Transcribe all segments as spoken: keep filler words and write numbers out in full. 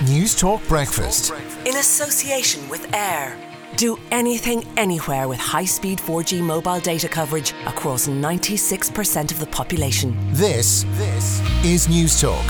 News Talk Breakfast. In association with Air. Do anything, anywhere with high-speed four G mobile data coverage across ninety-six percent of the population. This, this is News Talk.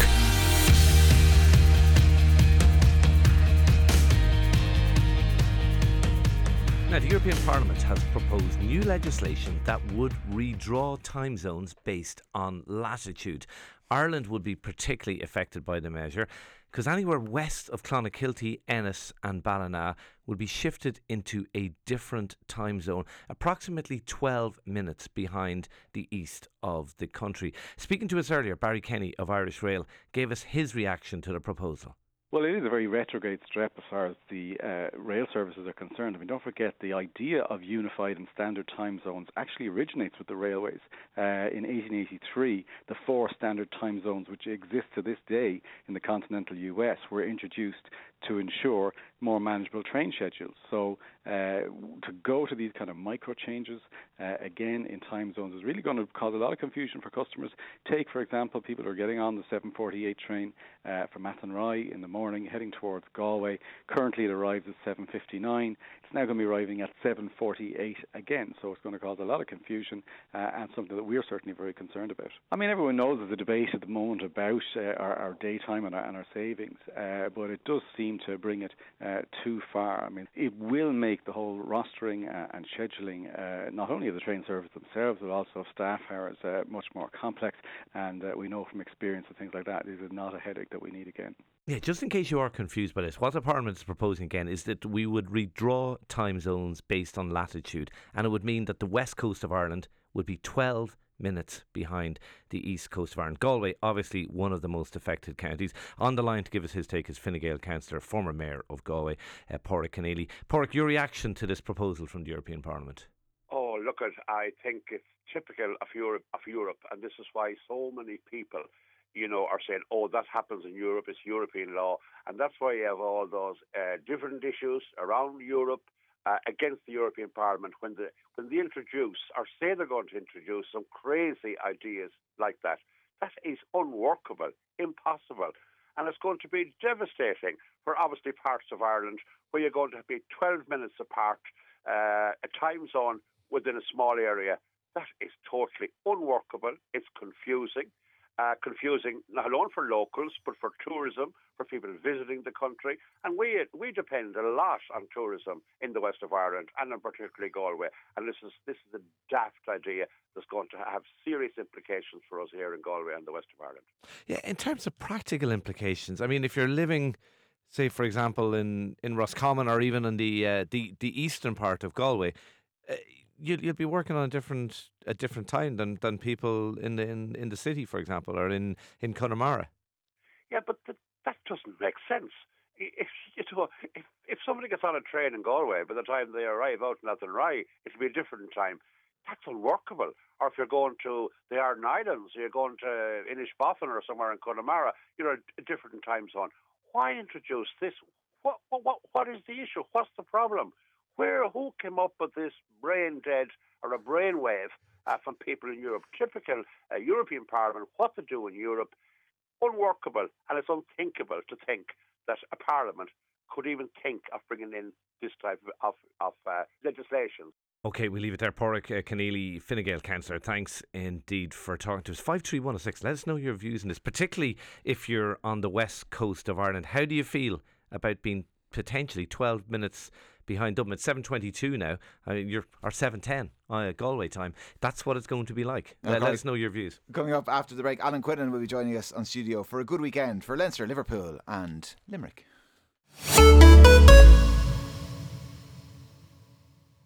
Now, the European Parliament has proposed new legislation that would redraw time zones based on latitude. Ireland would be particularly affected by the measure because anywhere west of Clonakilty, Ennis and Ballina will be shifted into a different time zone, approximately twelve minutes behind the east of the country. Speaking to us earlier, Barry Kenny of Irish Rail gave us his reaction to the proposal. Well, it is a very retrograde step as far as the uh, rail services are concerned. I mean, don't forget the idea of unified and standard time zones actually originates with the railways. Uh, in eighteen eighty-three, the four standard time zones which exist to this day in the continental U S were introduced to ensure more manageable train schedules. So uh, to go to these kind of micro changes, uh, again, in time zones is really going to cause a lot of confusion for customers. Take, for example, people who are getting on the seven forty-eight train uh, from Athenry in the morning, heading towards Galway. Currently it arrives at seven fifty-nine. It's now going to be arriving at seven forty-eight again. So it's going to cause a lot of confusion uh, and something that we're certainly very concerned about. I mean, everyone knows there's a debate at the moment about uh, our, our daytime and our, and our savings, uh, but it does seem to bring it uh, too far. I mean, it will make the whole rostering uh, and scheduling, uh, not only of the train service themselves, but also of staff hours, uh, much more complex. And uh, we know from experience and things like that, this is not a headache that we need again. Yeah, just in case you are confused by this, what the Parliament is proposing again is that we would redraw time zones based on latitude, and it would mean that the west coast of Ireland would be twelve minutes behind the east coast of Ireland. Galway, obviously one of the most affected counties. On the line to give us his take is Fine Gael councillor, former mayor of Galway, uh, Pádraig Keneally. Pádraig, your reaction to this proposal from the European Parliament? Oh, look, at I think it's typical of Europe, of Europe, and this is why so many people, you know, are saying, oh, that happens in Europe, it's European law. And that's why you have all those uh, different issues around Europe uh, against the European Parliament when, the, when they introduce, or say they're going to introduce, some crazy ideas like that. That is unworkable, impossible. And it's going to be devastating for obviously parts of Ireland where you're going to be twelve minutes apart, uh, a time zone within a small area. That is totally unworkable. It's confusing. Uh, confusing not only for locals but for tourism, for people visiting the country, and we we depend a lot on tourism in the west of Ireland and in particularly Galway. And this is this is a daft idea that's going to have serious implications for us here in Galway and the west of Ireland. Yeah, in terms of practical implications, I mean, if you're living, say, for example, in, in Roscommon or even in the uh, the the eastern part of Galway, Uh, You'd, you'd be working on a different a different time than, than people in the in, in the city, for example, or in, in Connemara. Yeah, but th- that doesn't make sense. If, you know, if, if somebody gets on a train in Galway, by the time they arrive out in Athenry, it'll be a different time. That's unworkable. Or if you're going to the Arden Islands, you're going to Inishbofin or somewhere in Connemara, you know, a different time zone. Why introduce this? What what what, what is the issue? What's the problem? Where, who came up with this brain dead or a brainwave uh, from people in Europe? Typical uh, European Parliament, what to do in Europe, unworkable, and it's unthinkable to think that a Parliament could even think of bringing in this type of, of uh, legislation. OK, we'll leave it there. Pádraig uh, Keneally, Fine Gael councillor, thanks indeed for talking to us. five three one oh six, let us know your views on this, particularly if you're on the west coast of Ireland. How do you feel about being potentially twelve minutes behind Dublin? It's seven twenty-two now, I mean, you're, or seven ten uh, Galway time. That's what it's going to be like. Okay. Let, let us know your views. Coming up after the break, Alan Quinlan will be joining us on studio for a good weekend for Leinster, Liverpool and Limerick.